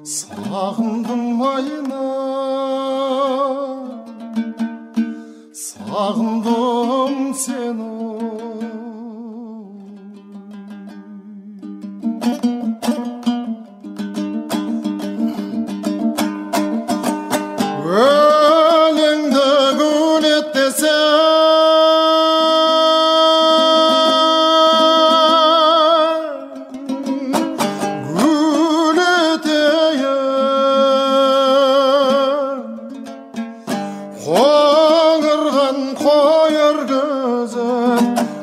Sağındım ayına, sağındım seni. Ölümde gül et desem, Qoğırған қойыр көзім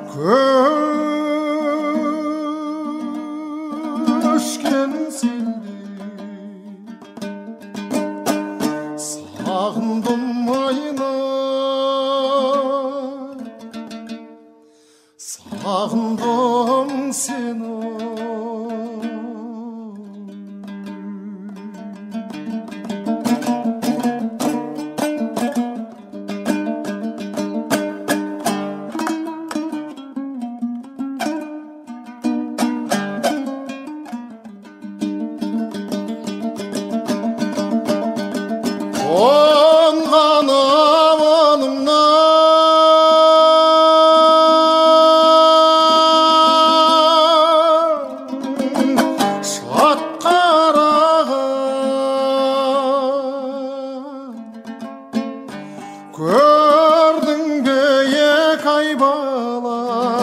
көшкен селдей сағындым айна, сағындым сені. Қонған ауылымнан шат қараған көрдің бе екі ай бала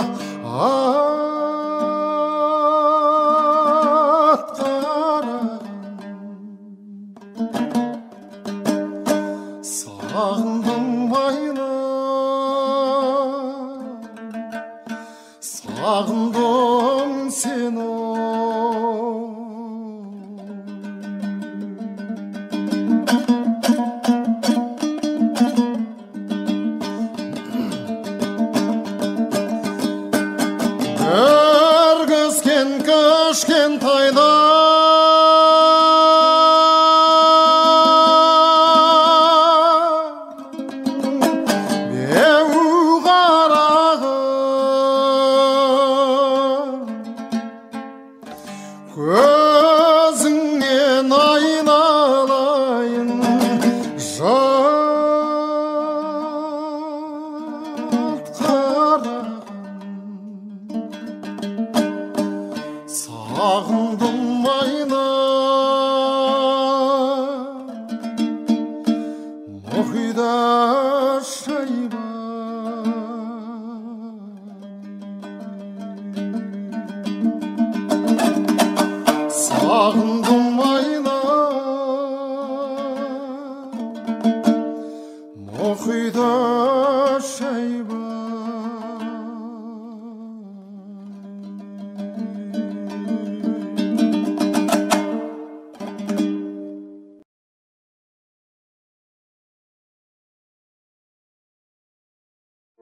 ат қараған. Sağındım ayına, sağındım seni. Bir kızken köşken tayda көзіңнен айналайын жалт қараған. Сағындым айна, мұхида шайба sağında